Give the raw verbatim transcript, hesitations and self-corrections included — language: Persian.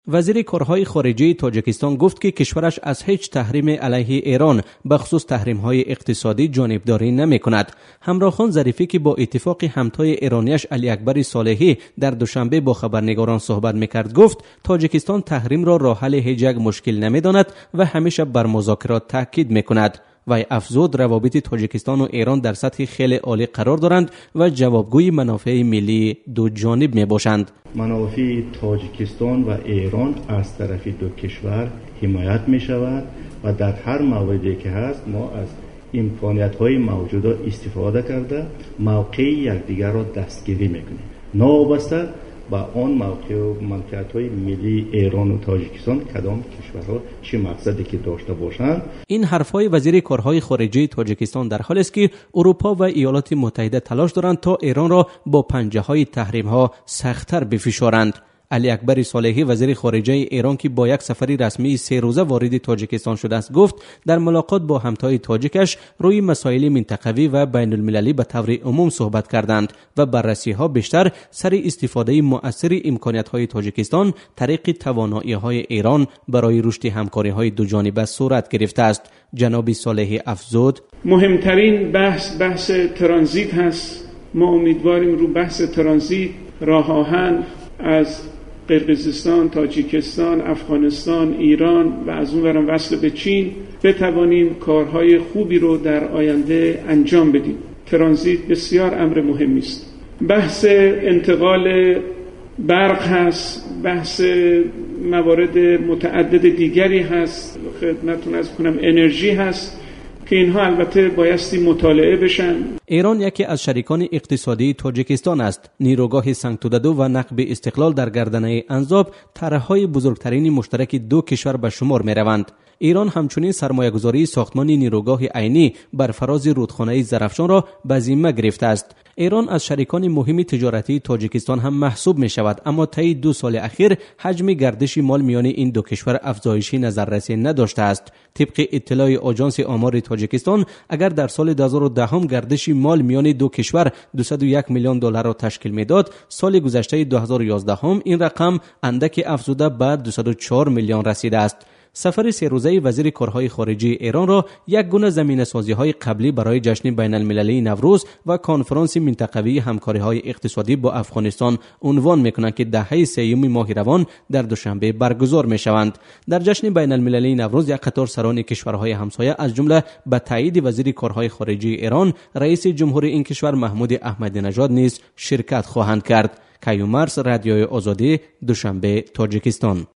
وزیر کارهای خارجه تاجیکستان گفت که کشورش از هیچ تحریم علیه ایران به خصوص تحریم‌های اقتصادی جانبداری نمی‌کند. همراهان ظریفی که با اتفاق همتای ایرانیش علی اکبر صالحی در دوشنبه با خبرنگاران صحبت می‌کرد گفت تاجیکستان تحریم را راه حل هیچ یک مشکل نمی‌داند و همیشه بر مذاکرات تاکید می‌کند. و افزود روابط تاجیکستان و ایران در سطح خیلی عالی قرار دارند و جوابگوی منافع ملی دو جانب می باشند. منافع تاجیکستان و ایران از طرف دو کشور حمایت می شود و در هر موردی که هست ما از امکانیت های موجوده استفاده کرده موقع یکدیگر را دستگیری می کنیم. نوابسته با آن موقع و منطقه‌های ملی ایران و تاجیکستان کدام کشورها چه مقصدی که داشته باشند. این حرفهای وزیر کارهای خارجه تاجیکستان در حالی است که اروپا و ایالات متحده تلاش دارند تا ایران را با پنجه‌های تحریم‌ها سخت‌تر بفشارند. علی اکبر صالحی وزیر خارجه ایران که با یک سفری رسمی سه روزه وارد تاجیکستان شده است گفت در ملاقات با همتای تاجیکش روی مسائل منطقوی و بین المللی به طور عموم صحبت کردند و بررسی ها بیشتر سر استفاده مؤثر امکانیت های تاجیکستان طریق توانایی های ایران برای رشد همکاری های دو جانبه صورت گرفته است. جناب صالحی افزود مهمترین بحث بحث ترانزیت هست. ما امیدواریم رو بحث ترانزیت راه آهن از قرقیزستان، تاجیکستان، افغانستان، ایران و از اون ورم وصل به چین بتوانیم کارهای خوبی رو در آینده انجام بدیم. ترانزیت بسیار امر مهمی است. بحث انتقال برق هست، بحث موارد متعدد دیگری هست، خدمتتون عرض کنم انرژی هست که اینها البته بایستی مطالعه بشن. ایران یکی از شریکان اقتصادی تاجیکستان است. نیروگاه سنگتوددو و نقب استقلال در گردنه انزاب طرح‌های بزرگترین مشترک دو کشور به شمار می‌روند. ایران همچنین سرمایه‌گذاری ساختمان نیروگاه عینی بر فراز رودخانه زرافشان را به ذمه گرفته است. ایران از شریکان مهم تجارتی تاجیکستان هم محسوب می شود، اما طی دو سال اخیر حجم گردش مال میان این دو کشور افزایشی نظررسی نداشته است. طبق اطلاع آژانس آمار تاجیکستان اگر در سال دو هزار و ده هم گردش مال میان دو کشور دویست و یک میلیون دلار را تشکیل میداد، سال گذشته دو هزار و یازده هم این رقم اندک افزوده به دویست و چهار میلیون رسیده است. سفر سه روزه وزیر کارهای خارجه ایران را یک گونه زمینه‌سازی‌های قبلی برای جشن بین المللی نوروز و کنفرانس منطقوی همکاری‌های اقتصادی با افغانستان عنوان می‌کنند که دهه سوم ماه روان در دوشنبه برگزار می‌شوند. در جشن بین المللی نوروز یک قطار سران کشورهای همسایه از جمله به تایید وزیر کارهای خارجه ایران رئیس جمهوری این کشور محمود احمدی نژاد نیز شرکت خواهند کرد. کیومرث، رادیوی آزادی، دوشنبه، تاجیکستان.